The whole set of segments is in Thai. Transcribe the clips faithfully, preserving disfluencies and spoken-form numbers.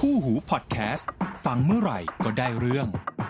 คู่หูพอดแคสต์ฟังเมื่อไหร่ก็ได้เรื่อง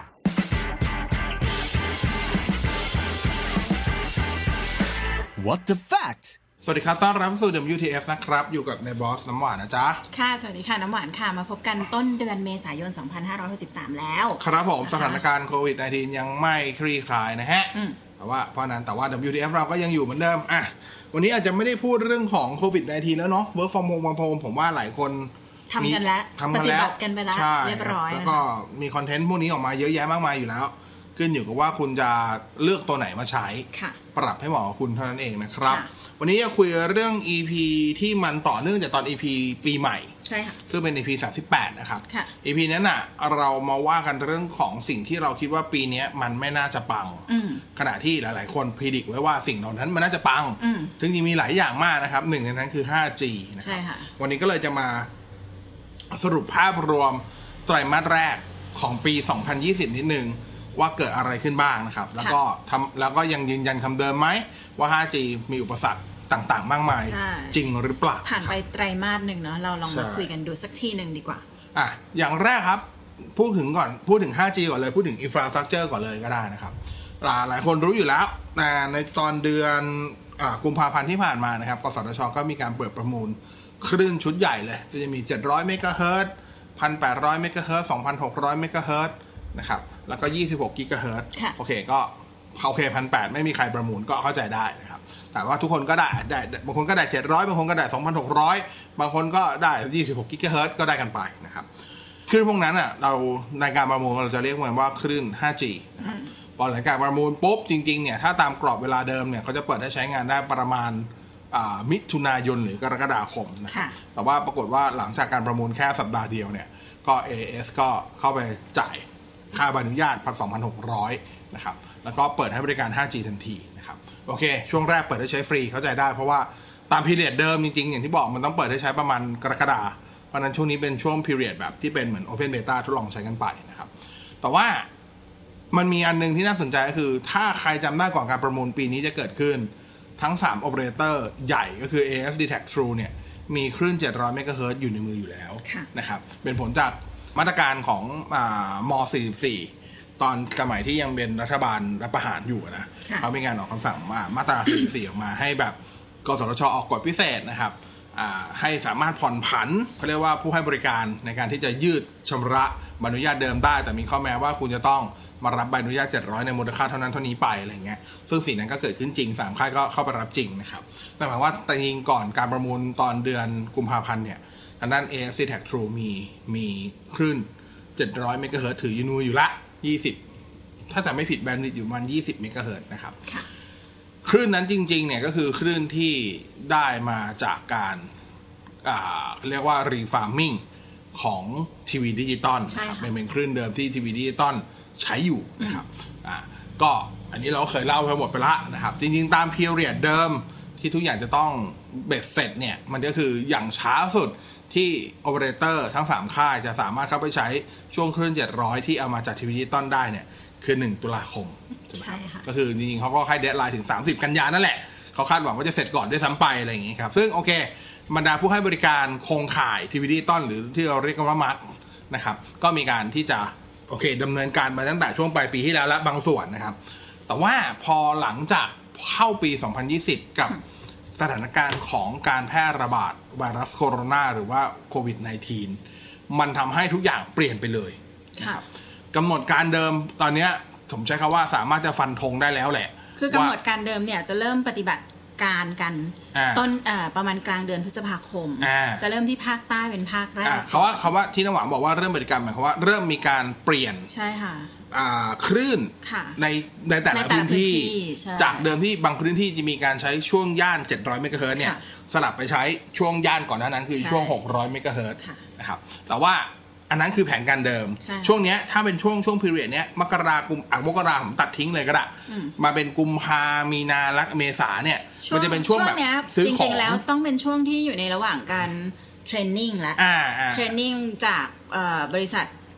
What the fact สวัสดีครับต้อนรับสู่ ดับเบิลยู ที เอฟ นะครับอยู่กับในบอสน้ำหวานนะจ๊ะค่ะสวัสดีค่ะน้ำหวานค่ะมาพบกันต้นเดือนเมษายนสองพันห้าร้อยหกสิบสามแล้วครับผมสถานการณ์โควิด สิบเก้า ยังไม่คลี่คลายนะฮะแต่ว่าเพราะนั้นแต่ว่า ดับเบิลยู ที เอฟ เราก็ยังอยู่เหมือนเดิมอ่ะวันนี้อาจจะไม่ได้พูดเรื่องของโควิด สิบเก้า แล้วเนาะ Work from home ผมว่าหลายคนทำกันแล้วปฏิบัติกันไปแล้วเรียบร้อยแล้วก็มีคอนเทนต์พวกนี้ออกมาเยอะแยะมากมายอยู่แล้วขึ้นอยู่กับว่าคุณจะเลือกตัวไหนมาใช้ปรับให้เหมาะกับคุณเท่านั้นเองนะครับวันนี้จะคุยเรื่อง อี พี ที่มันต่อเนื่องจากตอน อี พี ปีใหม่ใช่ค่ะซึ่งเป็น อี พี สามสิบแปดนะครับ อี พี นั้นน่ะเรามาว่ากันเรื่องของสิ่งที่เราคิดว่าปีนี้มันไม่น่าจะปังขณะที่หลายๆคนพิจิตรไว้ว่าสิ่งเหล่านั้นมันน่าจะปังถึงจริงมีหลายอย่างมากนะครับหนึ่งในนั้นคือ ห้าจี นะครับวันนี้ก็เลยจะมาสรุปภาพรวมไตรมาสแรกของปีสองพันยี่สิบนิดนึงว่าเกิดอะไรขึ้นบ้างนะครับแล้วก็ทำแล้วก็ยังยืนยันคำเดิมไหมว่า ห้าจี มีอุปสรรคต่างๆมากมายจริงหรือเปล่าผ่านไปไตรมาสหนึ่งเนาะเราลองมาคุยกันดูสักทีหนึ่งดีกว่าอ่ะอย่างแรกครับพูดถึงก่อนพูดถึง ห้าจี ก่อนเลยพูดถึง infrastructure ก่อนเลยก็ได้นะครับหลายคนรู้อยู่แล้วในตอนเดือนกุมภาพันธ์ที่ผ่านมานะครับกสทช.ก็มีการเปิดประมูลคลื่นชุดใหญ่เลยจะมีเจ็ดร้อยเมกะเฮิรตซ์ หนึ่งพันแปดร้อยเมกะเฮิรตซ์ สองพันหกร้อยเมกะเฮิรตซ์นะครับแล้วก็ยี่สิบหกกิกะเฮิรตซ์โอเคก็โอเค หนึ่งพันแปดร้อย ไม่มีใครประมูลก็เข้าใจได้นะครับแต่ว่าทุกคนก็ได้ได้บางคนก็ได้เจ็ดร้อยบางคนก็ได้ สองพันหกร้อย บางคนก็ได้ยี่สิบหกกิกะเฮิรตซ์ก็ได้กันไปนะครับคลื่นพวกนั้นอ่ะเราในการประมูลเราจะเรียกมันว่าคลื่น ห้าจี นะครับพอหลังจากประมูลปุ๊บจริงๆเนี่ยถ้าตามกรอบเวลาเดิมเนี่ยเขาจะเปิดให้ใช้งานได้ประมาณมิถุนายนหรือกรกฎาคมนะครับแต่ว่าปรากฏว่าหลังจากการประมูลแค่สัปดาห์เดียวเนี่ยก็ เอ เอส ก็เข้าไปจ่ายค่าใบอนุญาต สองพันหกร้อย นะครับแล้วก็เปิดให้บริการ ห้าจี ทันทีนะครับโอเคช่วงแรกเปิดให้ใช้ฟรีเข้าใจได้เพราะว่าตามพีเรียดเดิมจริงๆอย่างที่บอกมันต้องเปิดให้ใช้ประมาณกรกฎาคมเพราะนั้นช่วงนี้เป็นช่วงพีเรียดแบบที่เป็นเหมือน Open Beta ทดลองใช้กันไปนะครับแต่ว่ามันมีอันนึงที่น่าสนใจก็คือถ้าใครจำได้ก่อนการประมูลปีนี้จะเกิดขึ้นทั้งสามโอเปอเรเตอร์ใหญ่ก็คือ เอ เอส ดี ที เอ ซี True เนี่ยมีคลื่นเจ็ดร้อยเมกะเฮิรตซ์อยู่ในมืออยู่แล้วนะครับเป็นผลจากมาตรการของอ่ามอสี่สิบสี่ตอนสมัยที่ยังเป็นรัฐบาลรัฐประหารอยู่นะเขามีการออกคำสั่งมามาตราสี่สิบสี่ออกมาให้แบบกสทช.ออกกฎพิเศษนะครับให้สามารถผ่อนผันเขาเรียกว่าผู้ให้บริการในการที่จะยืดชำระใบอนุญาตเดิมได้แต่มีข้อแม้ว่าคุณจะต้องมารับใบอนุญาตเจ็ดร้อยในมูลค่าเท่านั้นเท่านี้ไปอะไรเงี้ยซึ่งสิ่งนั้นก็เกิดขึ้นจริงสามค่ายก็เข้าไปรับจริงนะครับแต่หมายว่าแต่จริงก่อนการประมูลตอนเดือนกุมภาพันธ์เนี่ยทางด้าน เอ เอส ดี ที เอ ซี True มีมีคลื่นเจ็ดร้อยเมกะเฮิรตซ์ถืออยู่อยู่ละยี่สิบถ้าจะไม่ผิดแบนด์วิดต์อยู่ประมาณยี่สิบเมกะเฮิรตซ์นะครับคลื่นนั้นจริงๆเนี่ยก็คือคลื่นที่ได้มาจากการอ่าเรียกว่ารีฟาร์มิ่งของทีวีดิจิตอลนะครับเป็นคลื่นเดิมที่ทีวีดิจิตอลใช้อยู่นะครับอ่าก็อันนี้เราเคยเล่าไปหมดไปละนะครับจริงๆตามพีเรียดเดิมที่ทุกอย่างจะต้องเบ็ดเสร็จเนี่ยมันก็คืออย่างช้าสุดที่โอเปอเรเตอร์ทั้งสามค่ายจะสามารถเข้าไปใช้ช่วงคลื่นเจ็ดร้อยที่เอามาจากทีวีดิจิตอลได้เนี่ยคือหนึ่งตุลาคมใช่ไหมครับก็คือจริงๆเขาก็ให้เดดไลน์ถึงสามสิบกันยายนนั่นแหละเขาคาดหวังว่าจะเสร็จก่อนด้วยซ้ำไปอะไรอย่างงี้ครับซึ่งโอเคบรรดาผู้ให้บริการโครงข่ายทีวีดิจิตอลหรือที่เราเรียกกันว่ามาร์คนะครับก็มีการที่จะโอเคดำเนินการมาตั้งแต่ช่วงปลายปีที่แล้วและบางส่วนนะครับแต่ว่าพอหลังจากเข้าปีสองพันยี่สิบกับสถานการณ์ของการแพร่ระบาดไวรัสโคโรนาหรือว่าโควิด สิบเก้า มันทำให้ทุกอย่างเปลี่ยนไปเลยนะครับกำหนดการเดิมตอนนี้ผมใช้คำว่าสามารถจะฟันธงได้แล้วแหละคือกำหนดการเดิมเนี่ยจะเริ่มปฏิบัติการกันต้นประมาณกลางเดือนพฤษภาคมจะเริ่มที่ภาคใต้เป็นภาคแรกเขาว่าเขาว่าที่น้ำหวานบอกว่าเริ่มปฏิบัติการหมายความว่าเริ่มมีการเปลี่ยนใช่ค่ะคลื่นในในแต่ละพื้นที่จากเดิมที่บางพื้นที่จะมีการใช้ช่วงย่านเจ็ดร้อยเมกะเฮิรตซ์เนี่ยสลับไปใช้ช่วงย่านก่อนหน้านั้นคือช่วงหกร้อยเมกะเฮิรตซ์นะครับแต่ว่าอันนั้นคือแผนการเดิมช่วงนี้ถ้าเป็นช่วงช่วงพีเรียดเนี้ยมกราคมอ่ะมกราผมตัดทิ้งเลยก็ได้มาเป็นกุมภามีนาและเมษาเนี่ยมันจะเป็นช่วงแบบซื้อของจริงๆแล้วต้องเป็นช่วงที่อยู่ในระหว่างการเทรนนิ่งและเทรนนิ่งจากบริษัท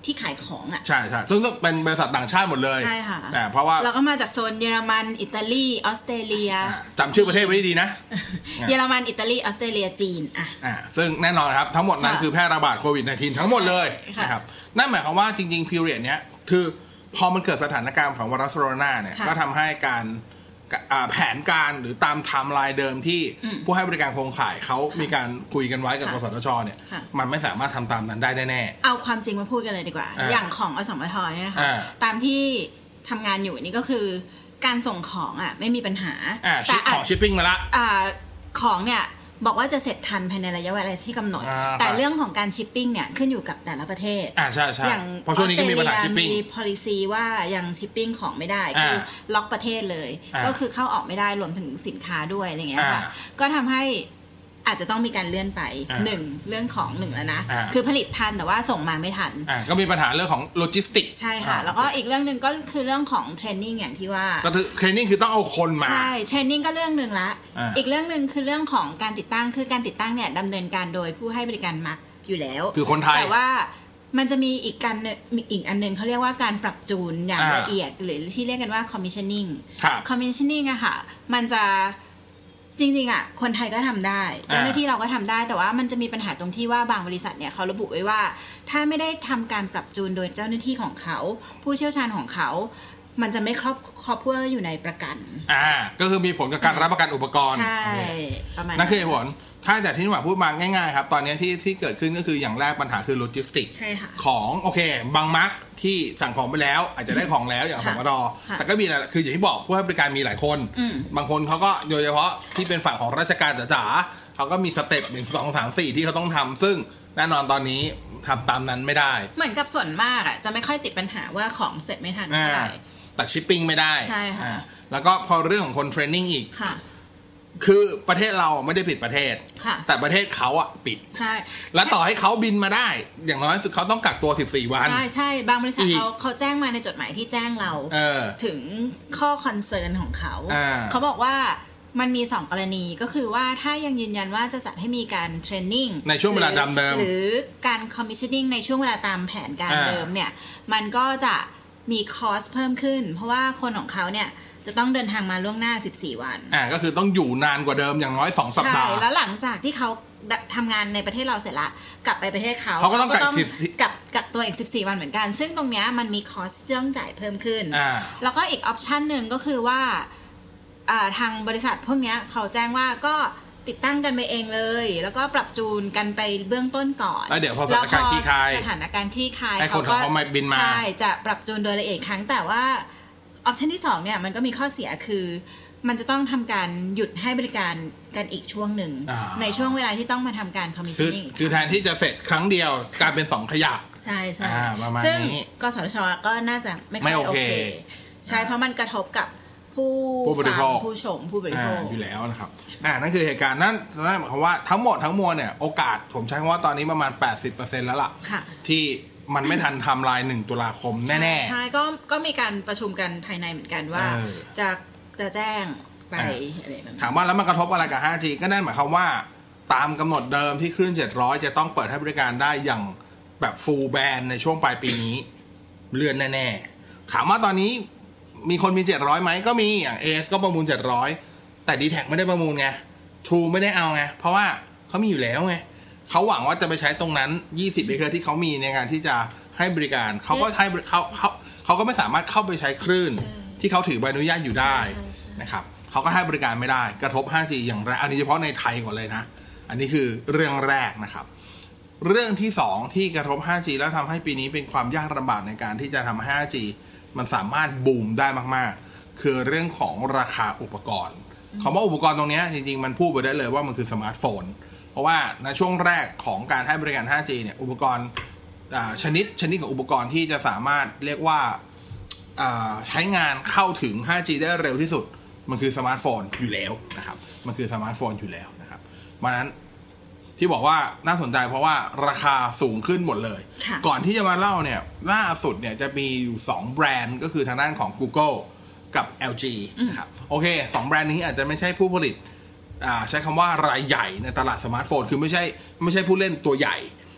ที่ขายของอ่ะใช่ใช่ซึ่งเป็นบริษัทต่างชาติหมดเลยใช่ค่ะเพราะว่าเราก็มาจากโซนเยอรมันอิตาลีออสเตรเลียจำชื่อประเทศไว้ดีนะเยอรมันอิตาลีออสเตรเลียจีนอ่ะอ่าซึ่งแน่นอนครับทั้งหมดนั้นคือแพร่ระบาดโควิด สิบเก้า ทั้งหมดเลยนะครับนั่นหมายความว่าจริงๆ period เนี้ยคือพอมันเกิดสถานการณ์ของไวรัสโคโรนาเนี่ยก็ทำให้การแผนการหรือตามไทม์ไลน์เดิมที่ผู้ให้บริการโครงข่ายเขามีการคุยกันไว้กับกสทชเนี่ยมันไม่สามารถทำตามนั้นได้แน่ๆเอาความจริงมาพูดกันเลยดีกว่าอย่างของอสมทเนี่ยนะคะตามที่ทำงานอยู่นี่ก็คือการส่งของอ่ะไม่มีปัญหาแต่ของชิปปิ้งมาละของเนี่ยบอกว่าจะเสร็จทันภายในระยะเวลาที่กำหนดแต่เรื่องของการชิปปิ้งเนี่ยขึ้นอยู่กับแต่ละประเทศอ่าใช่ใช่อย่างเพราะช่วงนี้ก็มีปัญหาชิปปิ้งมี policy ว่ายังชิปปิ้งของไม่ได้คือล็อกประเทศเลยก็คือเข้าออกไม่ได้รวมถึงสินค้าด้วยอะไรเงี้ยค่ะก็ทำให้อาจจะต้องมีการเลื่อนไปหนึ่งเรื่องของหนึ่งแล้วนะคือผลิตทันแต่ว่าส่งมาไม่ทันก็มีปัญหาเรื่องของโลจิสติกใช่ค่ะแล้วก็อีกเรื่องนึงก็คือเรื่องของเทรนนิ่งอย่างที่ว่าก็คือเทรนนิ่งคือต้องเอาคนมาใช่เทรนนิ่งก็เรื่องนึงละอีกเรื่องนึงคือเรื่องของการติดตั้งคือการติดตั้งเนี่ยดำเนินการโดยผู้ให้บริการมักอยู่แล้วคือคนไทยแต่ว่ามันจะมีอีกการอีกอันนึงเขาเรียกว่าการปรับจูนอย่างละเอียดหรือที่เรียกกันว่า commissioning commissioning อะค่ะมันจะจริงๆอ่ะคนไทยก็ทำได้เจ้าหน้าที่เราก็ทำได้แต่ว่ามันจะมีปัญหาตรงที่ว่าบางบริษัทเนี่ยเขาระบุไว้ว่าถ้าไม่ได้ทำการปรับจูนโดยเจ้าหน้าที่ของเขาผู้เชี่ยวชาญของเขามันจะไม่ครอบครอบเพื่ออยู่ในประกันอ่าก็คือมีผลกับการรับประกันอุปกรณ์ใช่ประมาณนั่นคือผลถ้าจากที่หนูพูดมาง่ายๆครับตอนนี้ที่ที่เกิดขึ้นก็คืออย่างแรกปัญหาคือโลจิสติกของโอเคบางมักที่สั่งของไปแล้วอาจจะได้ของแล้วอย่างสมรแต่ก็มีอะไรคืออย่างที่บอกผู้ให้บริการมีหลายคนบางคนเขาก็โดยเฉพาะที่เป็นฝั่งของราชการจ๋าๆเขาก็มีสเต็ปหนึ่งสองสามสี่ที่เขาต้องทำซึ่งแน่นอนตอนนี้ทำตามนั้นไม่ได้เหมือนกับส่วนมากอ่ะจะไม่ค่อยติดปัญหาว่าของเสร็จไม่ทันไม่ได้แต่ชิปปิ้งไม่ได้ใช่ค่ะแล้วก็พอเรื่องของคนเทรนนิ่งอีกคือประเทศเราไม่ได้ปิดประเทศแต่ประเทศเขาอ่ะปิดใช่แล้วต่อให้เขาบินมาได้อย่างน้อยสุดเขาต้องกักตัวสิบสี่วันใช่ใช่บางบริษัทเขาเขาแจ้งมาในจดหมายที่แจ้งเราถึงข้อคอนเซิร์นของเขาเขาบอกว่ามันมีสองกรณีก็คือว่าถ้ายังยืนยันว่าจะจัดให้มีการเทรนนิ่งในช่วงเวลาเดิมหรือการคอมมิชชั่นนิ่งในช่วงเวลาตามแผนการเดิมเนี่ยมันก็จะมีคอสเพิ่มขึ้นเพราะว่าคนของเขาเนี่ยจะต้องเดินทางมาล่วงหน้าสิบสี่วันอ่าก็คือต้องอยู่นานกว่าเดิมอย่างน้อยสองสัปดาห์ใช่แล้วหลังจากที่เขาทำงานในประเทศเราเสร็จละกลับไปประเทศเขาเขาก็ต้องกักกักตัวอีกสิบสี่วันเหมือนกันซึ่งตรงเนี้ยมันมีคอสที่ต้องจ่ายเพิ่มขึ้นแล้วก็อีกออปชันหนึ่งก็คือว่าทางบริษัทพวกเนี้ยเขาแจ้งว่าก็ติดตั้งกันไปเองเลยแล้วก็ปรับจูนกันไปเบื้องต้นก่อนแล้วเดี๋ยวพอสถานการณ์คลี่คลายสถานการณ์คลี่คลายเขาก็บินมาใช่จะปรับจูนโดยละเอียดครั้งแต่ว่าออปชันที่สองเนี่ยมันก็มีข้อเสียคือมันจะต้องทำการหยุดให้บริการกันอีกช่วงหนึ่งในช่วงเวลาที่ต้องมาทำการคอมมิชชั่นนิ่งคือแทนที่จะเสร็จครั้งเดียวกลายเป็นสองขยักใช่ใช่ซึ่งกสทช.ก็น่าจะไม่ค่อยโอเคใช่เพราะมันกระทบกับผู้ฟังผู้ชมผู้บริโภคอยู่แล้วนะครับอ่านั่นคือเหตุการณ์นั่นนั่นหมายความว่าทั้งหมดทั้งมวลเนี่ยโอกาสผมใช้คำว่าตอนนี้ประมาณ แปดสิบเปอร์เซ็นต์ แล้วล่ะที่มันไม่ทันทำลายหนึ่งตุลาคมแน่ๆใช่ก็ก็มีการประชุมกันภายในเหมือนกันว่าจะจะแจ้งไปอะไรแบบถามว่าแล้วมันกระทบอะไรกับ ห้าจี ก็นั่นหมายความว่าตามกำหนดเดิมที่คลื่นเจ็ดร้อยจะต้องเปิดให้บริการได้อย่างแบบ full band ในช่วงปลายปีนี้เลื่อนแน่ๆถามว่าตอนนี้มีคนมีเจ็ดร้อยไหมก็มีอย่าง เอ เอส ก็ประมูลเจ็ดร้อยแต่ ดี แท็ก ไม่ได้ประมูลไง True ไม่ได้เอาไงเพราะว่าเขามีอยู่แล้วไงเขาหวังว่าจะไปใช้ตรงนั้นยี่สิบเอเคอร์ที่เขามีในการที่จะให้บริการเขาก็ให้เขาเขาเขาก็ไม่สามารถเข้าไปใช้คลื่นที่เขาถือใบอนุญาตอยู่ได้นะครับเขาก็ให้บริการไม่ได้กระทบ ห้าจี อย่างแรงอันนี้เฉพาะในไทยก่อนเลยนะอันนี้คือเรื่องแรกนะครับเรื่องที่สองที่กระทบ ห้าจี แล้วทำให้ปีนี้เป็นความยากลำบากในการที่จะทำให้ ห้าจี มันสามารถบูมได้มากๆคือเรื่องของราคาอุปกรณ์คำว่าอุปกรณ์ตรงนี้จริงๆมันพูดไปได้เลยว่ามันคือสมาร์ทโฟนเพราะว่าในช่วงแรกของการให้บริการ ห้าจี เนี่ยอุปกรณ์ชนิดชนิดของอุปกรณ์ที่จะสามารถเรียกว่าใช้งานเข้าถึง ห้าจี ได้เร็วที่สุดมันคือสมาร์ทโฟนอยู่แล้วนะครับมันคือสมาร์ทโฟนอยู่แล้วนะครับเพราะนั้นที่บอกว่าน่าสนใจเพราะว่าราคาสูงขึ้นหมดเลยก่อนที่จะมาเล่าเนี่ยล่าสุดเนี่ยจะมีอยู่สองแบรนด์ก็คือทางด้านของ Google กับ แอล จี นะครับโอเคสองแบรนด์นี้อาจจะไม่ใช่ผู้ผลิตใช้คำว่ารายใหญ่ในตลาดสมาร์ทโฟนคือไม่ใช่ไม่ใช่ผู้เล่นตัวใหญ่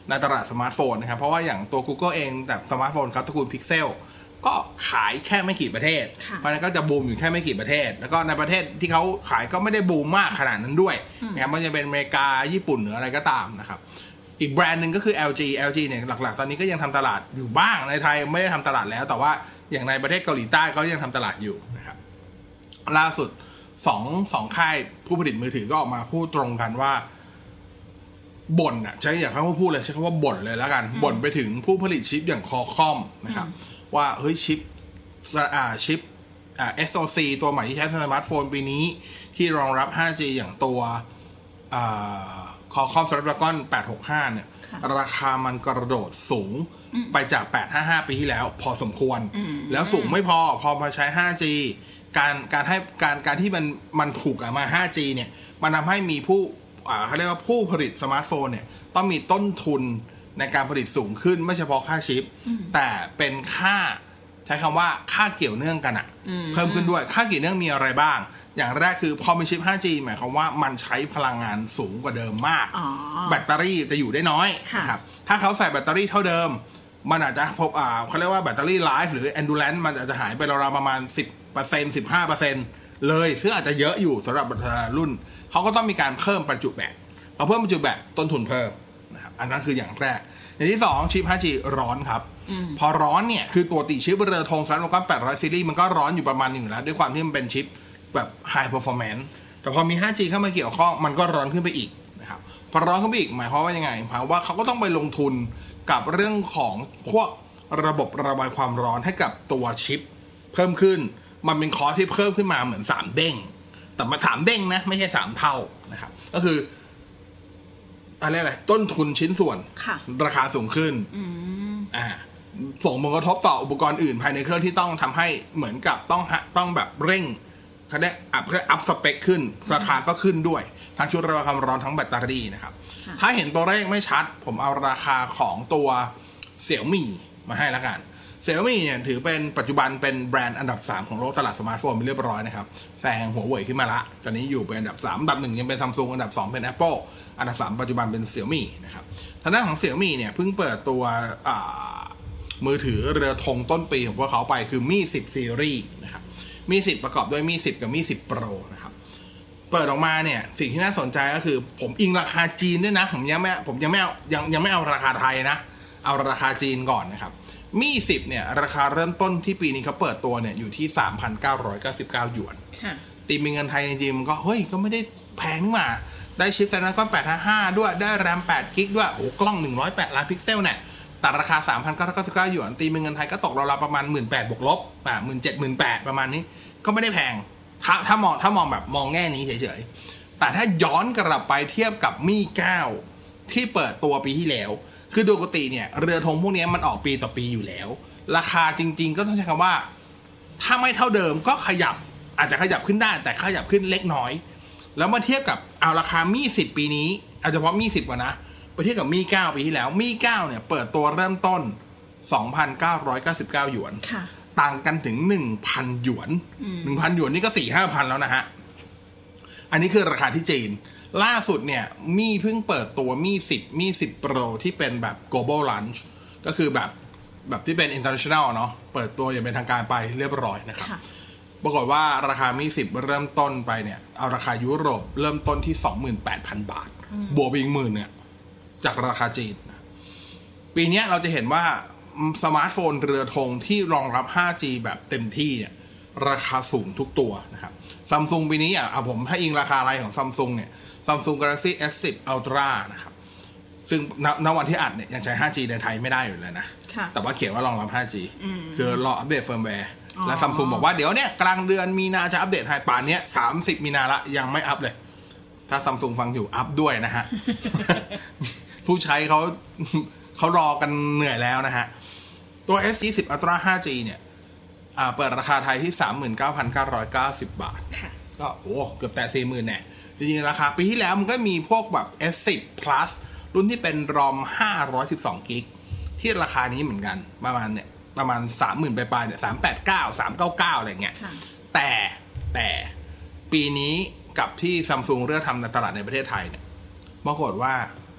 ในตลาดสมาร์ทโฟนนะครับเพราะว่าอย่างตัว Google เองแบบสมาร์ทโฟนเขาตระกูล Pixel ก็ขายแค่ไม่กี่ประเทศเพราะนั้นก็จะบูมอยู่แค่ไม่กี่ประเทศแล้วก็ในประเทศที่เขาขายก็ไม่ได้บูมมากขนาดนั้นด้วยนะครับมันจะเป็นอเมริกาญี่ปุ่นหรืออะไรก็ตามนะครับอีกแบรนด์หนึ่งก็คือ แอล จี แอล จี เนี่ยหลักๆตอนนี้ก็ยังทำตลาดอยู่บ้างในไทยไม่ได้ทำตลาดแล้วแต่ว่าอย่างในประเทศเกาหลีใต้ก็ยังทำตลาดอยู่นะครับล่าสุดสองสองค่ายผู้ผลิตมือถือก็ออกมาพูดตรงกันว่าบ่นอ่ะใช้อย่างเขาพูดเลยใช้คำว่าบ่นเลยแล้วกันบ่นไปถึงผู้ผลิตชิปอย่าง Qualcomm นะครับว่าเฮ้ยชิปอ่าชิปอ่า เอส โอ ซี ตัวใหม่ที่ใช้ในสมาร์ทโฟนปีนี้ที่รองรับ ห้าจี อย่างตัวอ่า Qualcomm Snapdragon แปดหกห้าเนี่ยราคามันกระโดดสูงไปจากแปดห้าห้าปีที่แล้วพอสมควรแล้วสูงไม่พอพอมาใช้ ห้าจี การการให้การการที่มันมันถูกมา ห้าจี เนี่ยมันทำให้มีผู้อ่าเขาเรียกว่าผู้ผลิตสมาร์ทโฟนเนี่ยต้องมีต้นทุนในการผลิตสูงขึ้นไม่เฉพาะค่าชิปแต่เป็นค่าใช้คำว่าค่าเกี่ยวเนื่องกันอะเพิ่มขึ้นด้วยค่าเกี่ยวเนื่องมีอะไรบ้างอย่างแรกคือพอมีชิป ห้าจี หมายความว่ามันใช้พลังงานสูงกว่าเดิมมากแบตเตอรี่จะอยู่ได้น้อยนะครับถ้าเขาใส่แบตเตอรี่เท่าเดิมมันอาจจะพบอ่าเขาเรียกว่าแบตเตอรี่ไลฟ์หรือ endurance มันอาจจะหายไปราวๆประมาณ สิบเปอร์เซ็นต์ สิบห้าเปอร์เซ็นต์ เลยซึ่งอาจจะเยอะอยู่สำหรับรุ่นเขาก็ต้องมีการเพิ่มประจุแบตพอเพิ่มประจุแบตต้นทุนเพิ่มนะครับอันนั้นคืออย่างแรกอย่างที่สองชิป ห้าจี ร้อนครับพอร้อนเนี่ยคือตัวติชิปเรือธง Snapdragon แปดร้อยซีรีส์มันก็ร้อนอยู่ประมาณนึงอยู่แล้วด้วยความที่มันเป็นชิปแบบ high performance แต่พอมี ห้าจี เข้ามาเกี่ยวข้องมันก็ร้อนขึ้นไปอีกนะครับพอร้อนขึ้นไปอีกหมายความว่ายังไงหมายว่าเขาก็ต้องไปลงทุนกับเรื่องของพวกระบบระบายความร้อนให้กับตัวชิปเพิ่มขึ้นมันเป็นคอสที่เพิ่มขึ้นมาเหมือนสามเด้งแต่มาสามเด้งนะไม่ใช่สามเท่านะครับก็คืออะไรอะไรต้นทุนชิ้นส่วนราคาสูงขึ้นอ่าส่งผลกระทบต่ออุปกรณ์อื่นภายในเครื่องที่ต้องทำให้เหมือนกับต้องต้องแบบเร่งเขาได้อัพเพื่ออัพสเปคขึ้นราคาก็ขึ้นด้วยทั้งชุดระบายความร้อนทั้งแบตเตอรี่นะครับถ้าเห็นตัวเลขไม่ชัดผมเอาราคาของตัวเสี่ยวมี่มาให้แล้วกันเสี่ยวมี่เนี่ยถือเป็นปัจจุบันเป็นแบรนด์อันดับสามของโลกตลาดสมาร์ทโฟนไปเรียบร้อยนะครับแซงหัวเว่ยขึ้นมาละตอนนี้อยู่เป็นอันดับสามอันดับหนึ่งยังเป็น Samsung อันดับสองเป็น Apple อันดับสามปัจจุบันเป็นเสี่ยวมี่นะครับทางด้านของเสี่ยวมี่เนี่ยเพิ่งเปิดตัวมือถือเรือธงต้นปีของพวกเขาไปคือมี่สิบซีรีส์นะครับมี่สิบประกอบด้วยมี่สิบกับมี่สิบ Pro นะครับเปิดออกมาเนี่ยสิ่งที่น่าสนใจก็คือผมอิงราคาจีนด้วยนะผมยังไม่ผมยังไม่เอายังยังไม่เอาราคาไทยนะเอาราคาจีนก่อนนะครับมี่สิบเนี่ยราคาเริ่มต้นที่ปีนี้เขาเปิดตัวเนี่ยอยู่ที่ สามพันเก้าร้อยเก้าสิบเก้า หยวนตีเป็นเงินไทยจริงๆก็เฮ้ยก็ไม่ได้แพงนี่หว่าได้ชิป Snapdragon แปดห้าห้าด้วยได้ แรม แปดกิกะไบต์ ด้วยโอ้กล้องหนึ่งร้อยแปดล้านพิกเซลเนี่ยแต่ราคา สามพันเก้าร้อยเก้าสิบเก้า หยวนตีเป็นเงินไทยก็ตกราวๆประมาณ หนึ่งหมื่นแปดพัน บวกลบอ่า หนึ่งหมื่นเจ็ดพัน หนึ่งหมื่นแปดพัน ประมาณนี้ก็ไม่ได้แพงถ้าถ้ามองถ้ามองแบบมองแง่นี้เฉยๆแต่ถ้าย้อนกลับไปเทียบกับมี่เก้าที่เปิดตัวปีที่แล้วคือปกติเนี่ยเรือธงพวกนี้มันออกปีต่อปีอยู่แล้วราคาจริงๆก็ต้องใช้คำว่าถ้าไม่เท่าเดิมก็ขยับอาจจะขยับขึ้นได้แต่ขยับขึ้นเล็กน้อยแล้วมาเทียบกับเอาราคามี่สิบปีนี้เอาเฉพาะมี่สิบก่อนนะไปเทียบกับมี่เก้าปีที่แล้วมี่เก้าเนี่ยเปิดตัวเริ่มต้น สองพันเก้าร้อยเก้าสิบเก้า หยวนต่างกันถึง หนึ่งพัน หยวน หนึ่งพัน หยวนนี่ก็ สี่ห้าพัน แล้วนะฮะอันนี้คือราคาที่จีนล่าสุดเนี่ยมี่เพิ่งเปิดตัวมี่สิบมี่สิบ Pro ที่เป็นแบบ global launch ก็คือแบบแบบที่เป็น international เนาะเปิดตัวอย่างเป็นทางการไปเรียบร้อยนะครับปรากฏว่าราคามี่สิบเริ่มต้นไปเนี่ยเอาราคายุโรปเริ่มต้นที่ สองหมื่นแปดพัน บาทบวกไปอีกหมื่นเนี่ยจากราคาจีนปีนี้เราจะเห็นว่าสมาร์ทโฟนเรือธงที่รองรับ ห้าจี แบบเต็มที่เนี่ยราคาสูงทุกตัวนะครับ Samsung ปีนี้อ่ะผมถ้าอิงราคาอะไรของ Samsung เนี่ย Samsung Galaxy เอส สิบ Ultra นะครับซึ่งณวันที่อัดเนี่ยยังใช้ ห้าจี ในไทยไม่ได้อยู่เลยนะแต่ว่าเขียนว่ารองรับ ห้าจี คือรออัปเดตเฟิร์มแวร์และ Samsung บอกว่าเดี๋ยวเนี่ยกลางเดือนมีนาจะอัปเดตให้ป่านนี้สามสิบมีนาละยังไม่อัปเลยถ้า Samsung ฟังอยู่อัปด้วยนะฮะ ผู้ใช้เขาเขารอกันเหนื่อยแล้วนะฮะตัว เอส สิบ Ultra ห้าจี เนี่ยเปิดราคาไทยที่ สามหมื่นเก้าพันเก้าร้อยเก้าสิบ บาทก็โอ้เกือบแต่ สี่หมื่น แน่จริงๆราคาปีที่แล้วมันก็มีพวกแบบ เอส สิบ Plus รุ่นที่เป็น รอม ห้าร้อยสิบสอง กิกที่ราคานี้เหมือนกันประมาณเนี่ยประมาณ สามหมื่น ปลายๆเนี่ยสามแปดเก้า สามเก้าเก้าอะไรเงี้ยแต่แต่ปีนี้กับที่ Samsung เลือกทำในตลาดในประเทศไทยเนี่ยปรากฏว่าไอ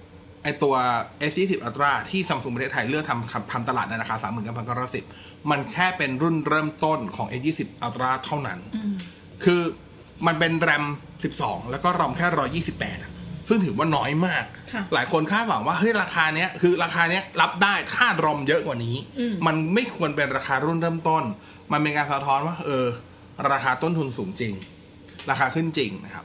ตัว เอส ยี่สิบ Ultra ที่ Samsung ประเทศไทยเลือกทำทำตลาดในราคา สามหมื่นเก้าพันเก้าร้อยสิบ มันแค่เป็นรุ่นเริ่มต้นของ เอส ยี่สิบ Ultra เท่านั้นคือมันเป็น แรม สิบสอง แล้วก็ รอม แค่หนึ่งร้อยยี่สิบแปดซึ่งถือว่าน้อยมากหลายคนคาดหวังว่าเฮ้ยราคาเนี้ยคือราคาเนี้ยรับได้ค่ารอมเยอะกว่านี้มันไม่ควรเป็นราคารุ่นเริ่มต้นมันเป็นการสะท้อนว่าเออราคาต้นทุนสูงจริงราคาขึ้นจริงนะครับ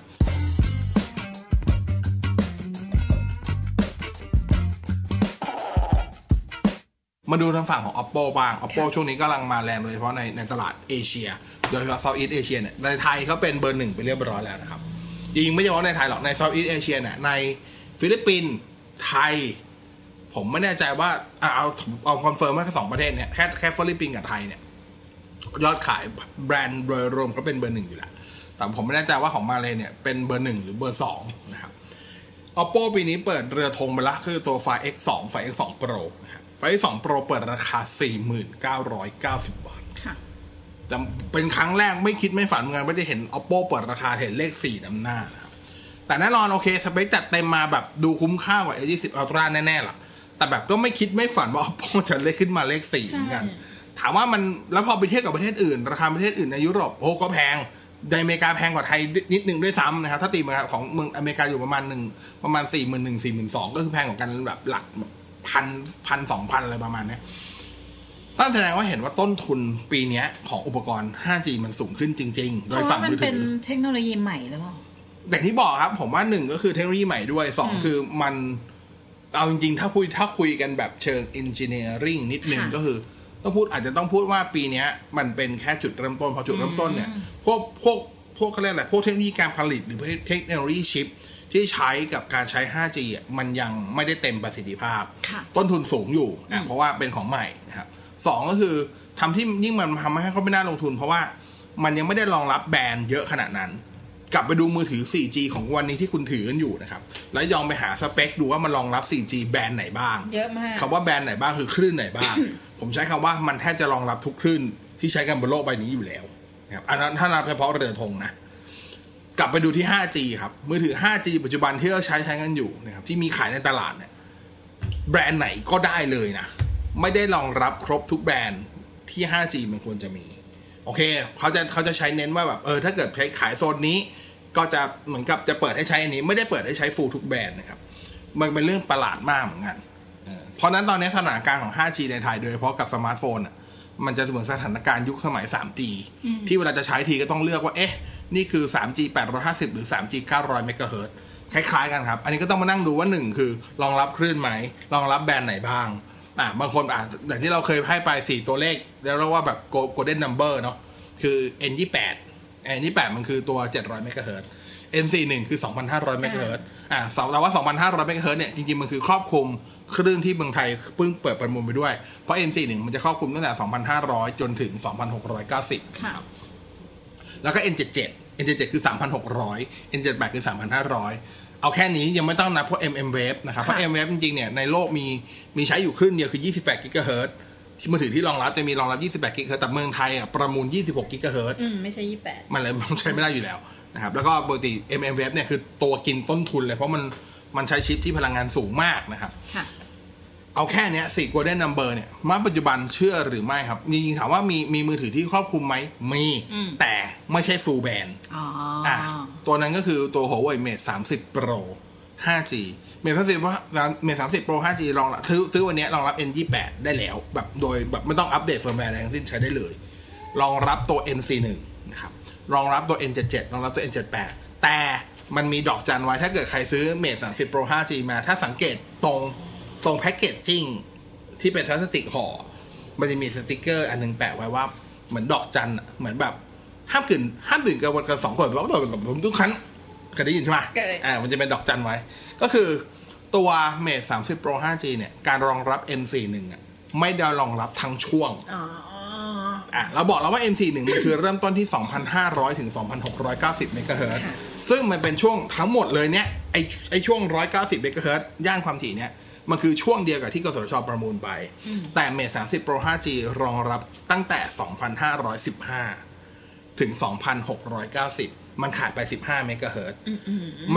มาดูทางฝั่งของ Oppo บ้าง Oppo ช่วงนี้กำลังมาแรงโดยเฉพาะในในตลาดเอเชียโดยเฉพาะ Southeast Asia เนี่ยในไทยเขาเป็นเบอร์หนึ่งไปเรียบร้อยแล้วนะครับจริงไม่ใช่ว่าในไทยหรอกใน Southeast Asia เนี่ยในฟิลิปปินส์ไทยผมไม่แน่ใจว่าเอาเอาคอนเฟิร์มว่าแค่สองประเทศเนี่ยแค่แค่ฟิลิปปินส์กับไทยเนี่ยยอดขายแบรนด์โดยรวมก็เป็นเบอร์หนึ่งอยู่แล้วแต่ผมไม่แน่ใจว่าของมาเลย์เนี่ยเป็นเบอร์หนึ่งหรือเบอร์สองนะครับ Oppo ปีนี้เปิดเรือธงไปละคือตัวไฟ เอ็กซ์ ทู ไฟ เอ็กซ์ ทู Pro นะครับไฟ เอ็กซ์ ทู Pro เปิดราคา สี่หมื่นเก้าร้อยเก้าสิบ บาทค่ะจะเป็นครั้งแรกไม่คิดไม่ฝันเหมือนกันว่าจะเห็น Oppo เปิดราคาเห็นเลขสี่นำหน้านะครับแต่แน่นอนโอเคสเปคจัดเต็มมาแบบดูคุ้มค่ากว่า เอ ยี่สิบ Ultra แน่ๆล่ะแต่แบบก็ไม่คิดไม่ฝันว่า Oppo จะเลขขึ้นมาเลขสี่เหมือนกันถามว่ามันแล้วพอไปเทียบกับประเทศอื่นราคาประเทศอื่นในยุโรปโอ้ก็แพงในอเมริกาแพงกว่าไทยนิดนึงด้วยซ้ำนะครับถ้าตีมาของเมืองอเมริกาอยู่ประมาณหนึ่งประมาณสี่หมื่นหนึ่งสี่หมื่นสองก็คือแพงกว่ากันแบบหลักพันพันสองพันอะไรประมาณนี้ตั้งแสดงว่าเห็นว่าต้นทุนปีนี้ของอุปกรณ์ ห้าจี มันสูงขึ้นจริงๆโดยฝั่งมือถือเป็นเทคโนโลยีใหม่หรือเปล่าอย่างที่บอกครับผมว่าหนึ่งก็คือเทคโนโลยีใหม่ด้วยสองคือมันเอาจริงๆถ้าคุยถ้าคุยกันแบบเชิง engineering นิดนึงก็คือต้องพูดอาจจะต้องพูดว่าปีนี้มันเป็นแค่จุดเริ่มต้นพอจุดเริ่มต้นเนี่ยพวกพวกพวกเขาเรียกอะไรพวกเทคโนโลยีการผลิตหรือเทคโนโลยีชิปที่ใช้กับการใช้ ห้าจี อ่ะมันยังไม่ได้เต็มประสิทธิภาพต้นทุนสูงอยู่อ่ะเพราะว่าเป็นของใหม่นะครับสองก็คือทำที่ยิ่งมันทำให้เขาไม่น่าลงทุนเพราะว่ามันยังไม่ได้รองรับแบรนด์เยอะขนาดนั้นกลับไปดูมือถือ โฟร์จี ของวันนี้ที่คุณถือกันอยู่นะครับแล้วยองไปหาสเปคดูว่ามันรองรับ โฟร์จี แบรนด์ไหนบ้างเยอะมากคำว่าแบรนด์ไหนบ้างคือคลื่นไหนบ้าง ผมใช้คำว่ามันแทบจะรองรับทุกคลื่นที่ใช้กันบนโลกใบนี้อยู่แล้วนะครับอันนั้นถ้านับเฉพาะเรือธงนะกลับไปดูที่ ห้าจี ครับมือถือ ห้าจี ปัจจุบันที่เราใช้ใช้กันอยู่นะครับที่มีขายในตลาดเนี่ยแบรนด์ไหนก็ได้เลยนะไม่ได้รองรับครบทุกแบรนด์ที่ ห้าจี มันควรจะมีโอเคเขาจะเขาจะใช้เน้นว่าแบบเออถ้าเกิดใช้ขายโซนนี้ก็จะเหมือนกับจะเปิดให้ใช้อันนี้ไม่ได้เปิดให้ใช้ฟูลทุกแบรนด์นะครับมันเป็นเรื่องประหลาดมากเหมือนกันเพราะนั้นตอนนี้สถานการณ์ของ ห้าจี ในไทยโดยเฉพาะกับสมาร์ทโฟนอ่ะมันจะเหมือนสถานการณ์ยุคสมัย ทรีจี ที่เวลาจะใช้ทีก็ต้องเลือกว่าเอ๊ะนี่คือ ทรีจี แปดร้อยห้าสิบ หรือ ทรีจี เก้าร้อย เมกะเฮิรตซ์ คล้ายๆกันครับอันนี้ก็ต้องมานั่งดูว่าหนึ่งคือรองรับคลื่นไหมรองรับแบรนด์ไหนบ้างอ่ะบางคนอ่ะอย่างที่เราเคยให้ไปสี่ตัวเลขแล้วเรียกว่าแบบ golden number เนาะคือ เอ็น ยี่สิบแปด เอ็น ยี่สิบแปด มันคือตัวเจ็ดร้อยเมกะเฮิรตซ์ เอ็น สี่สิบเอ็ด คือ สองพันห้าร้อย เมกะเฮิรตซ์ อ่ะแต่ว่า สองพันห้าร้อย เมกะเฮิรตซ์เนี่ยจริงๆมันคือครอบคลุมคลื่นที่เมืองไทยเพิ่งเปิดประมูลไปด้วยเพราะ เอ็น สี่สิบเอ็ด มันจะครอบคลุมตั้งแต่ สองพันห้าร้อย จนถึง สองพันหกร้อยเก้าสิบ ครับแล้วก็ เอ็น เจ็ดสิบเจ็ด เอ็น เจ็ดสิบเจ็ด คือ สามพันหกร้อย เอ็น เจ็ดสิบแปด คือ สามพันห้าร้อย เอาแค่นี้ยังไม่ต้องนับพวก เอ็ม เอ็ม Wave นะครับเพราะ เอ็ม Wave จริงๆเนี่ยในโลกมีมีใช้อยู่คลื่นเดียวคือยี่สิบแปดกิกะเฮิรตซ์ที่มือถือที่รองรับจะมีรองรับยี่สิบแปดกิกะเฮิรตซ์แต่เมืองไทยอ่ะประมูลยี่สิบหกกิกะเฮิรตซ์อืมไม่ใช่ยี่สิบแปดมันเลยมันใช้ไม่ได้อยู่แล้วนะครับแล้วก็ปกติ เอ็ม เอ็ม Wave เนี่ยคือตัวกินต้นทุนเลยเพราะมันมันใช้ชิปที่พลังงานสูงมากนะครับเอาแค่เนี้ยสี่ golden number เนี่ยมาปัจจุบันเชื่อหรือไม่ครับจริงๆถามว่ามีมีมือถือที่ครอบคลุมไหมมีแต่ไม่ใช่ full band อ๋ออ่ะตัวนั้นก็คือตัว Huawei Mate สามสิบ Pro ห้าจี Mate สามสิบ Mate สามสิบ Pro ห้าจี รองรับซื้อซื้อวันนี้รองรับ เอ็น ยี่สิบแปด ได้แล้วแบบโดยแบบไม่ต้องอัปเดตเฟิร์มแวร์อะไรทั้งสิ้นใช้ได้เลยรองรับตัว เอ็น สี่สิบเอ็ด นะครับรองรับตัว เอ็น เจ็ดสิบเจ็ด รองรับตัว เอ็น เจ็ดสิบแปด แต่มันมีดอกจันไว้ถ้าเกิดใครซื้อ Mate สามสิบ Pro ห้าจี มาถ้าสังเกตตรงตรงแพ็กเกจจิ้งที่เป็นพลาสติกห่อมันจะมีสติกเกอร์อันนึงแปะไว้ว่าเหมือนดอกจันเหมือนแบบห้ามดื่มห้ามดื่มกันวันกันสองคนเพราะว่าแบบผมทุกครั้งเคยได้ยินใช่ไหมอ่ามันจะเป็นดอกจันไว้ก็คือตัว Mate สามสิบ Pro ห้าจี เนี่ยการรองรับ เอ็น สี่สิบเอ็ด อ่ะไม่ได้รองรับทั้งช่วงอ๋ออ่ะเราบอกแล้วว่า เอ็น สี่สิบเอ็ด มันคือเริ่มต้นที่ สองพันห้าร้อย ถึง สองพันหกร้อยเก้าสิบ เมกะเฮิรตซ์ ซึ่งมันเป็นช่วงทั้งหมดเลยเนี่ยไอไอช่วงหนึ่งร้อยเก้าสิบเมกะเฮิรตซ์ย่านความถี่เนี่ยมันคือช่วงเดียวกับที่กสทช.ประมูลไปแต่ Mate สามสิบ Pro ห้าจี รองรับตั้งแต่ สองพันห้าร้อยสิบห้า ถึง สองพันหกร้อยเก้าสิบ มันขาดไปสิบห้าเมกะเฮิรตซ์มัน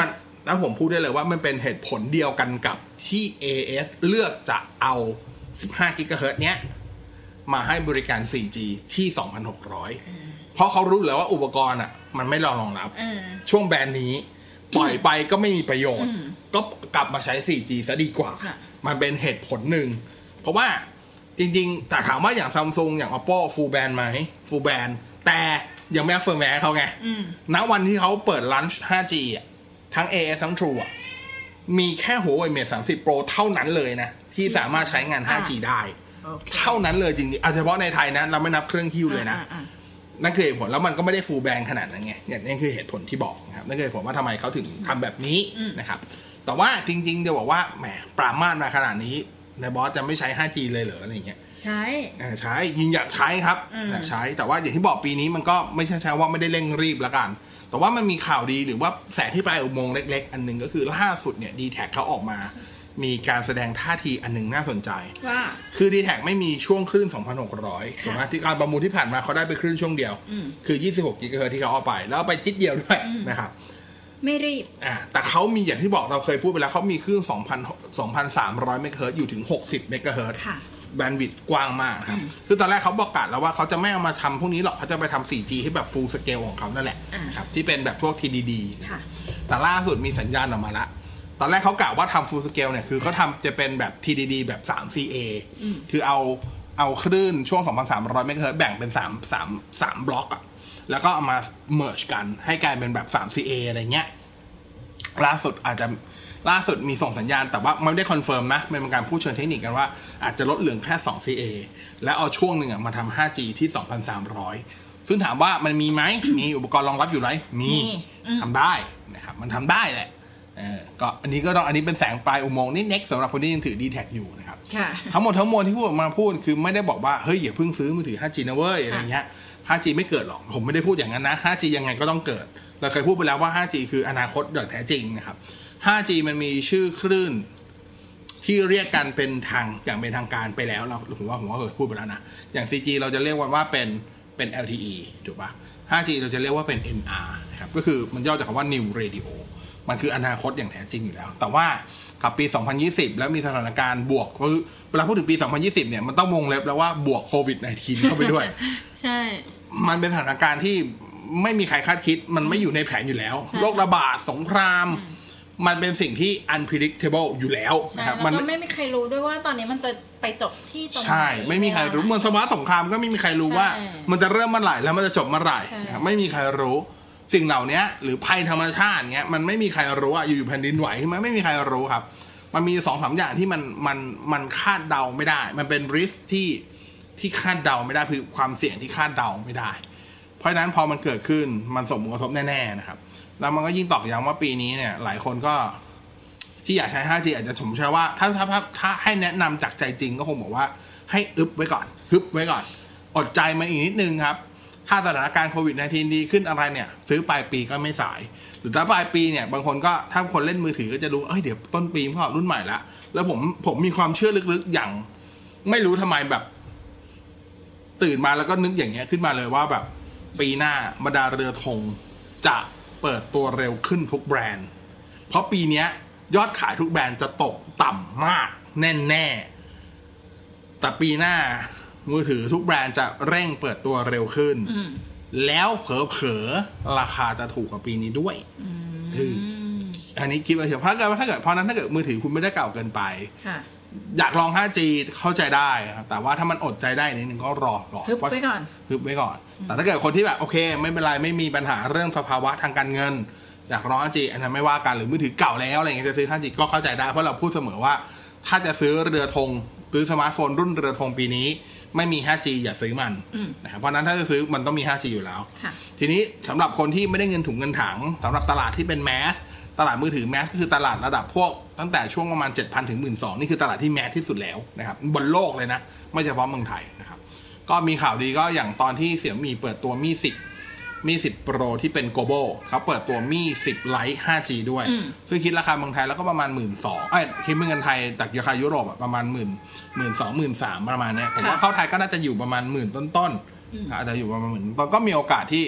แล้วผมพูดได้เลยว่ามันเป็นเหตุผลเดียวกันกับที่ เอ เอส เลือกจะเอาสิบห้ากิกะเฮิรตซ์เนี้ยมาให้บริการ โฟร์จี ที่ สองพันหกร้อย เพราะเขารู้แล้วว่าอุปกรณ์อ่ะมันไม่รองรับช่วงแบนนี้ปล่อยไปก็ไม่มีประโยชน์ก็กลับมาใช้ โฟร์จี ซะดีกว่ามันเป็นเหตุผลหนึ่งเพราะว่าจริงๆแต่ถามว่าอย่าง Samsung อย่าง Oppo full band ไหม full band แต่ยังไม่เอาเฟิร์มแวร์เขาไงณวันที่เขาเปิดลันช์ ไฟว์จี อ่ะทั้ง เอ เอส ทั้ง True อ่ะมีแค่ Huawei Mate สามสิบ Pro เท่านั้นเลยนะที่สามารถใช้งาน ไฟว์จี ได้เท่านั้นเลยจริงๆเอาเฉพาะในไทยนะเราไม่นับเครื่องฮิ้วเลยนะนั่นคือเหตุผลแล้วมันก็ไม่ได้ full band ขนาดนั้นไงอย่างนี้คือเหตุผลที่บอกนะครับนั่นคือเหตุผลว่าทำไมเขาถึงทำแบบนี้นะครับแต่ว่าจริงๆจะบอกว่าแหมปรามาสมาขนาดนี้ในบอสจะไม่ใช้ ไฟว์จี เลยเหรออะไรเงี้ยใช้ใช้ยิงอยากใช้ครับอยากใช้แต่ว่าอย่างที่บอกปีนี้มันก็ไม่ใช่ใช่ว่าไม่ได้เร่งรีบละกันแต่ว่ามันมีข่าวดีหรือว่าแสงที่ปลายอุโมงค์เล็กๆอันนึงก็คือล่าสุดเนี่ย ดี แท็ก เขาออกมามีการแสดงท่าทีอันนึงน่าสนใจว่าคือ ดี แท็ก ไม่มีช่วงคลื่น สองพันหกร้อย ถูกไหมที่การประมูลที่ผ่านมาเขาได้ไปคลื่นช่วงเดียวคือยี่สิบหกกิกะเฮิรตซ์ที่เขาเอาไปแล้วเอาไปจิ๊ดเดียวด้วยนะครับไม่รีบอ่ะแต่เขามีอย่างที่บอกเราเคยพูดไปแล้วเขามีคลื่นสองพัน สองพันสามร้อยเมกะเฮิรตซ์อยู่ถึงหกสิบเมกะเฮิรตซ์แบนด์วิดต์กว้างมากครับคือตอนแรกเขาบอกกะแล้วว่าเขาจะไม่เอามาทำพวกนี้หรอกเขาจะไปทำ โฟร์จี ให้แบบ full scale ของเขานั่นแหละครับที่เป็นแบบพวก ที ดี ดี แต่ล่าสุดมีสัญญาณออกมาละตอนแรกเขากะว่าทำ full scale เนี่ยคือเขาทำจะเป็นแบบ ที ดี ดี แบบ ทรี ซี เอ คือเอาเอาคลื่นช่วง สองพันสามร้อยเมกะเฮิรตซ์แบ่งเป็น3 3 3บล็อกอ่ะแล้วก็เอามา merge กันให้กลายเป็นแบบ ทรี ซี เอ อะไรเงี้ยล่าสุดอาจจะล่าสุดมีส่งสัญญาณแต่ว่าไม่ได้คอนเฟิร์มนะเป็นการพูดเชิงเทคนิคกันว่าอาจจะลดเหลือแค่ ทู ซี เอ แล้วเอาช่วงหนึ่งมาทำ ไฟว์จี ที่ สองพันสามร้อย ซึ่งถามว่ามันมีไหมมีอุปกรณ์รองรับอยู่ไหมมีทำได้นะครับมันทำได้แหละเออก็อันนี้ก็ต้องอันนี้เป็นแสงปลายอุโมงค์นี่ next สำหรับคนที่ยังถือ ดี แท็ก อยู่นะครับทั้งหมดทั้งมวลที่พูดมาพูดคือไม่ได้บอกว่าเฮ้ยอย่าเพิ่งซื้อมือถือ ไฟว์จี นะเว้ยอะไรเงี้ย ไฟว์จี ไม่เกิดหรอกผมไม่ได้พูดอย่างนั้นนะ ไฟว์จี ยังไงก็ต้องเกิดเราเคยพูดไปแล้วว่า ไฟว์จี คืออนาคตอย่างแท้จริงนะครับไฟว์จี มันมีชื่อคลื่นที่เรียกกันเป็นทางอย่างเป็นทางการไปแล้วเราผมว่าผมว่าเคยพูดไปแล้วนะอย่าง โฟร์จี เราจะเรียกว่าเป็นเป็น แอล ที อี ถูกป่ะ ไฟว์จี เราจะเรียกว่าเป็น เอ็น อาร์ นะครับก็คือมันย่อจากคำว่า New Radio มันคืออนาคตอย่างแท้จริงอยู่แล้วแต่ว่ากับปีสองพันยี่สิบแล้วมีสถานการณ์บวกคือเวลาพูดถึงปีสองพันยี่สิบเนี่ยมันต้องวงเล็บแล้วว่าบวกโควิด สิบเก้า เข้าไปด้วยใช่มันเป็นสถานการณ์ที่ไม่มีใครคาดคิดมันไม่อยู่ในแผนอยู่แล้วโรคระบาดสงครามมันเป็นสิ่งที่ unpredictable อยู่แล้วนะครับมันไม่มีใครรู้ด้วยว่าตอนนี้มันจะไปจบที่ตรงไหนใช่ไม่มีใครรู้เหมือนสมรสงครามก็ไม่มีใครรู้ว่ามันจะเริ่มเมื่อไหร่แล้วมันจะจบเมื่อไหร่ไม่มีใครรู้สิ่งเหล่านี้หรือภัยธรรมชาติเงี้ยมันไม่มีใครรู้อ่ะอยู่ๆแผ่นดินไหวมันไม่มีใครรู้ครับมันมี สองสาม อย่างที่มันมันมันคาดเดาไม่ได้มันเป็น risk ที่ที่คาดเดาไม่ได้คือความเสี่ยงที่คาดเดาไม่ได้เพราะฉะนั้นพอมันเกิดขึ้นมันส่งผลกระทบแน่ๆนะครับแล้วมันก็ยิ่งตอกย้ำว่าปีนี้เนี่ยหลายคนก็ที่อยากใช้ ไฟว์จี อาจจะผมเชื่อว่าถ้าถ้าถ้าให้แนะนำจากใจจริงก็คงบอกว่าให้อึบไว้ก่อนฮึบไว้ก่อนอดใจมันอีกนิดนึงครับถ้าสถานการณ์โควิด สิบเก้า ดีขึ้นอะไรเนี่ยซื้อปลายปีก็ไม่สายหรือถ้าปลายปีเนี่ยบางคนก็ถ้าคนเล่นมือถือก็จะรู้เอ้ยเดี๋ยวต้นปีมันออกรุ่นใหม่ละแล้วผมผมมีความเชื่อลึกๆอย่างไม่รู้ทำไมแบบตื่นมาแล้วก็นึกอย่างเงี้ยขึ้นมาเลยว่าแบบปีหน้าบรรดาเรือธงจะเปิดตัวเร็วขึ้นทุกแบรนด์เพราะปีนี้ยอดขายทุกแบรนด์จะตกต่ำมากแน่ๆแต่ปีหน้ามือถือทุกแบรนด์จะเร่งเปิดตัวเร็วขึ้นแล้วเผลอๆราคาจะถูกกว่าปีนี้ด้วยอันนี้คิดว่าเฉพาะถ้าเกิดถ้าเกิดเพราะนั้นถ้าเกิดมือถือคุณไม่ได้เก่าเกินไปอยากลอง ไฟว์จี เข้าใจได้ครับแต่ว่าถ้ามันอดใจได้นิดนึงก็รอก่อนฮึบไว้ก่อนฮึบไว้ก่อนแต่ถ้าเกิดคนที่แบบโอเคไม่เป็นไรไม่มีปัญหาเรื่องสภาวะทางการเงินอยากลอง ไฟว์จี อันนั้นไม่ว่ากันหรือมือถือเก่าแล้วอะไรเงี้ยจะซื้อ ไฟว์จี ก็เข้าใจได้เพราะเราพูดเสมอว่าถ้าจะซื้อเรือธงซื้อสมาร์ทโฟนรุ่นเรือธงปีนี้ไม่มี ไฟว์จี อย่าซื้อมันนะครับเพราะนั้นถ้าจะซื้อมันต้องมี ไฟว์จี อยู่แล้วทีนี้สำหรับคนที่ไม่ได้เงินถุงเงินถังสำหรับตลาดที่เป็นแมสตลาดมือถือแมสก็คือตลาดระดับพวกตั้งแต่ช่วงประมาณ เจ็ดพัน ถึง หนึ่งหมื่นสองพัน นี่คือตลาดที่แมสที่สุดแล้วนะครับบนโลกเลยนะไม่เฉพาะเมืองไทยนะครับก็มีข่าวดีก็อย่างตอนที่เสี่ยมี่เปิดตัวมี่สิบมี่สิบ Pro ที่เป็น Global เขาเปิดตัวมี่สิบ Lite ไฟว์จี ด้วยซึ่งคิดราคาเมืองไทยแล้วก็ประมาณ หนึ่งหมื่นสองพัน เอ้ยคิดเป็นเงินไทยแต่ราคายุโรปประมาณ หนึ่งหมื่นสองพัน หนึ่งหมื่นสามพัน ประมาณนี้ผมว่าเข้าไทยก็น่าจะอยู่ประมาณหมื่นต้นๆอาจจะอยู่ประมาณหมื่นตอนก็มีโอกาสที่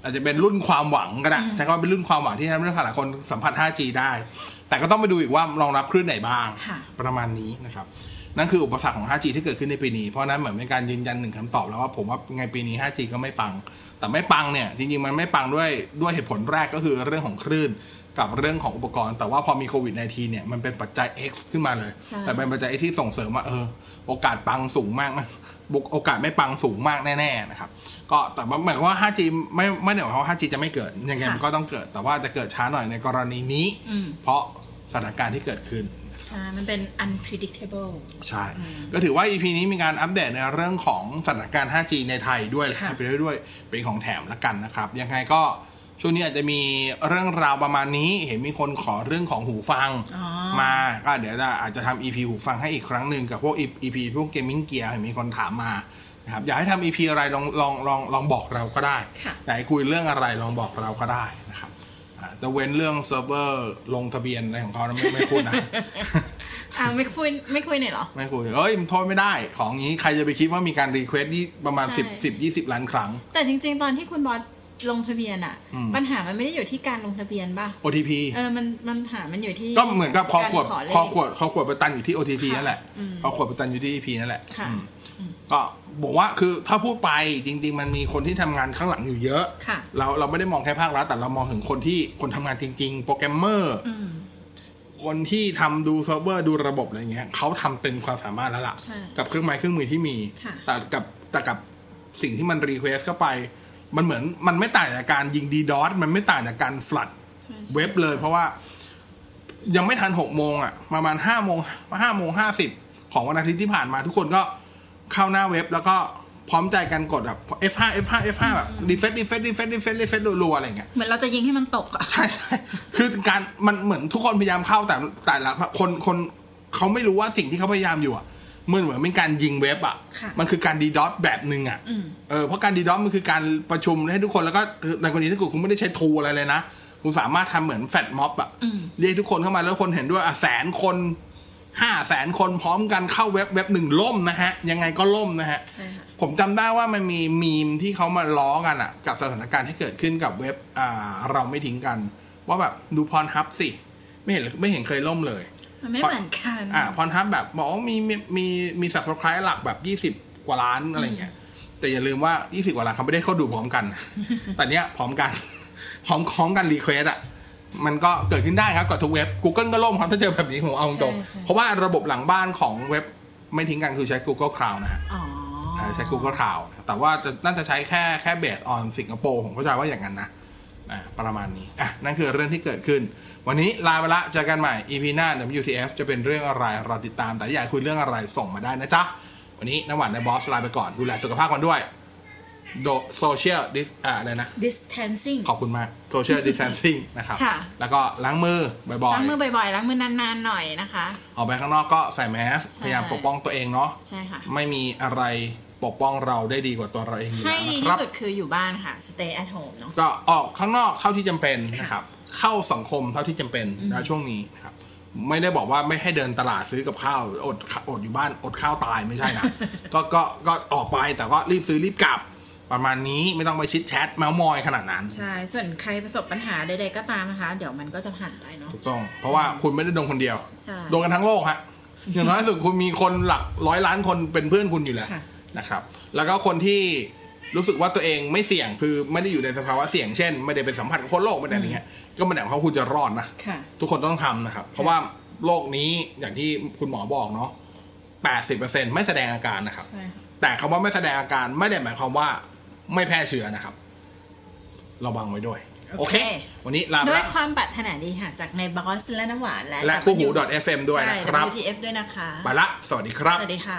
อาจจะเป็นรุ่นความหวังก็ได้ใช้คำว่าเป็นรุ่นความหวังที่ทำให้หลายคนสัมผัส ห้าจี ได้แต่ก็ต้องไปดูอีกว่ารองรับคลื่นไหนบ้างประมาณนี้นะครับนั่นคืออุปสรรคของ ห้าจี ที่เกิดขึ้นในปีนี้เพราะนั้นเหมือนเป็นการยืนยันหนึ่งคำตอบแล้วว่าผมว่าไงปีนี้ ห้าจี ก็ไม่ปังแต่ไม่ปังเนี่ยจริงๆมันไม่ปังด้วยด้วยเหตุผลแรกก็คือเรื่องของคลื่นกับเรื่องของอุปกรณ์แต่ว่าพอมีโควิด สิบเก้า เนี่ยมันเป็นปัจจัย X ขึ้นมาเลยแต่เป็นปัจจัย X ที่ส่งเสริมว่าเออโอกาสปังสูงมากมั้ยโอกาสไม่ปังสูงมากแน่ๆนะครับก็แต่หมายความว่า ห้าจี ไม่ไม่ได้หมายความว่า ห้าจี จะไม่เกิดยังไงมันก็ต้องเกิดแต่ว่าจะเกิดช้าหน่อยในกรณีนี้เพราะสถานการณ์ที่เกิดขึ้นใช่มันเป็น unpredictable ใช่ก็ถือว่า อี พี นี้มีการอัปเดตในเรื่องของสถานการณ์ ห้าจี ในไทยด้วยไปด้วยด้วยเป็นของแถมละกันนะครับยังไงก็ช่วงนี้อาจจะมีเรื่องราวประมาณนี้เห็นมีคนขอเรื่องของหูฟังมาก็เดี๋ยวจะอาจจะทำ อี พี หูฟังให้อีกครั้งหนึ่งกับพวก อี พี พวกเกมมิ่งเกียร์เห็นมีคนถามมานะครับอยากให้ทำ อี พี อะไรลองลองลองลองบอกเราก็ได้อยากให้คุยเรื่องอะไรลองบอกเราก็ได้นะครับแต่เว้นเรื่องเซิร์ฟเวอร์ลงทะเบียนอะไรของเขานะไม่ไม่พูดนะอ่าไม่คุยไม่คุยเนี่ยหรอไม่คุยเอ้ยมันโทษไม่ได้ของนี้ใครจะไปคิดว่ามีการรีเควสที่ประมาณสิบ สิบ ยี่สิบล้านครั้งแต่จริงๆตอนที่คุณบอสลงทะเบียนอะปัญหามันไม่ได้อยู่ที่การลงทะเบียนป่ะโอ ที พีเออมันมันหามันอยู่ที่ก็เหมือนกับคอขวดคอขวดคอขวดไปตันอยู่ที่ โอ ที พี นั่นแหละคอขวดไปตันอยู่ที่ อี พี นั่นแหละก็บอกว่าคือถ้าพูดไปจริงๆมันมีคนที่ทำงานข้างหลังอยู่เยอะเราเราไม่ได้มองแค่ภาครัฐแต่เรามองถึงคนที่คนทำงานจริงๆโปรแกรมเมอร์คนที่ทำดูเซิร์ฟเวอร์ดูระบบอะไรเงี้ยเขาทำเต็มความสามารถแล้วล่ะกับเครื่องไม้เครื่องมือที่มีแต่กับแต่กับสิ่งที่มันรีเควสเข้าไปมันเหมือนมันไม่ต่างจากการยิง ดี ดอส มันไม่ต่างจากการฟลัดเว็บเลยเพราะว่ายังไม่ทันหกโมงอ่ะประมาณห้าโมงห้าโมงห้าสิบของวันอาทิตย์ที่ผ่านมาทุกคนก็เข้าหน้าเว็บแล้วก็พร้อมใจกันกดแบบ เอฟ ห้า เอฟ ห้า เอฟ ห้า แบบรีเฟรชรีเฟรชรีเฟรชรีเฟรชรีเฟรชรัวๆอะไรเงี้ยเหมือนเราจะยิงให้มันตกอ่ะใช่ใช่คือการมันเหมือนทุกคนพยายามเข้าแต่แต่ละคนคนเขาไม่รู้ว่าสิ่งที่เขาพยายามอยู่อ่ะมันเหมือนเป็นการยิงเว็บอ่ะมันคือการดีดอสแบบนึงอ่ะเออเพราะการดีดอสมันคือการประชุมให้ทุกคนแล้วก็ในกรณีที่คุณไม่ได้ใช้ทูอะไรเลยนะคุณสามารถทำเหมือนแฟลชม็อบอ่ะเรียกทุกคนเข้ามาแล้วคนเห็นด้วยอ่ะแสนคนห้าแสนคนพร้อมกันเข้าเว็บเว็บหนึ่งล่มนะฮะยังไงก็ล่มนะฮะผมจำได้ว่ามันมีมีมที่เขามาล้อกันอ่ะกับสถานการณ์ที่เกิดขึ้นกับเว็บอ่าเราไม่ทิ้งกันว่าแบบดูพรฮับสิไม่เห็นไม่เห็นเคยล่มเลยมันไม่เหมือนกันอ่าพรทับแบบบอกว่ามีมีมีมี Subscribe หลักแบบยี่สิบกว่าล้านอะไรเงี้ยแต่อย่าลืมว่ายี่สิบกว่าล้านเขาไม่ได้เข้าดูพร้อมกันแต่เนี้ยพร้อมกันพร้อมคล้องกันรีเควสอ่ะมันก็เกิดขึ้นได้ครับกับทุกเว็บ Google ก็ล่มครับถ้าเจอแบบนี้ผมเอาตรงเพราะว่าระบบหลังบ้านของเว็บไม่ทิ้งกันคือใช้ Google Cloud นะฮะอ๋อใช้ Google Cloud แต่ว่าจะน่าจะใช้แค่แค่เบสออนสิงคโปร์ผมเข้าใจว่าอย่างนั้นนะอ่าประมาณนี้อ่ะนั่นคือเรื่องที่เกิดขึ้นวันนี้ลาไปละเจอกันใหม่ อี พี หน้า ดับเบิลยู ที เอฟ จะเป็นเรื่องอะไรรอติดตามแต่อยากคุยเรื่องอะไรส่งมาได้นะจ๊ะวันนี้น้ำหวานในบอสลาไปก่อนดูแลสุขภาพกันด้วยโดโซเชียลดิสอ่าอะไรนะ distancing ขอบคุณมากโซเชียลดิสแทนซิ่งนะครับแล้วก็ล้างมือบ่อยๆล้างมือบ่อยๆล้างมือนานๆหน่อยนะคะออกไปข้างนอกก็ใส่แมสพยายามปกป้องตัวเองเนาะใช่ค่ะไม่มีอะไรปกป้องเราได้ดีกว่าตัวเราเองอยู่แล้วนะครับให้ดีที่สุดคืออยู่บ้านค่ะ stay at home เนาะก็ออกข้างนอกเท่าที่จำเป็นนะครับเข้าสังคมเท่าที่จำเป็นในช่วงนี้นะครับไม่ได้บอกว่าไม่ให้เดินตลาดซื้อกับข้าวอดอดอยู่บ้านอดข้าวตายไม่ใช่นะ ก็ก็ก็ออกไปแต่ก็รีบซื้อรีบกลับประมาณนี้ไม่ต้องไปชิดแชทเมามอยขนาดนั้นใช่ส่วนใครประสบปัญหาใดๆก็ตามนะคะเดี๋ยวมันก็จะผ่านไปเนาะถูกต้องเพราะว่าคุณไม่ได้โดนคนเดียวโดนกันทั้งโลกฮะอย่างน้อยสุดคุณมีคนหลักร้อยล้านคนเป็นเพื่อนคุณอยู่แล้วนะครับแล้วก็คนที่รู้สึกว่าตัวเองไม่เสี่ยงคือไม่ได้อยู่ในสภาวะเสี่ยงเช่นไม่ได้เป็นสัมผัสกับคนโรคไม่ได้อะไรเงี้ยก็ไม่ได้หมายความว่าคุณจะรอดนะทุกคนต้องทำนะครับเพราะว่าโรคนี้อย่างที่คุณหมอบอกเนาะ แปดสิบเปอร์เซ็นต์ ไม่แสดงอาการนะครับแต่คำว่าไม่แสดงอาการไม่ได้หมายความว่าไม่แพร่เชื้อนะครับระวังไว้ด้วยโอเควันนี้ลาไปด้วยความปรารถนาดีค่ะจากในบอสและน้ำหวานและและคู่หู .fm ด้วยนะครับดับเบิลยู ที เอฟ ด้วยนะคะไปละสวัสดีครับสวัสดีค่ะ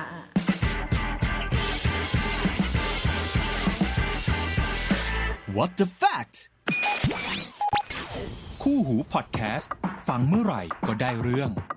What the fact คู่หูพอดแคสต์ฟังเมื่อไหร่ก็ได้เรื่อง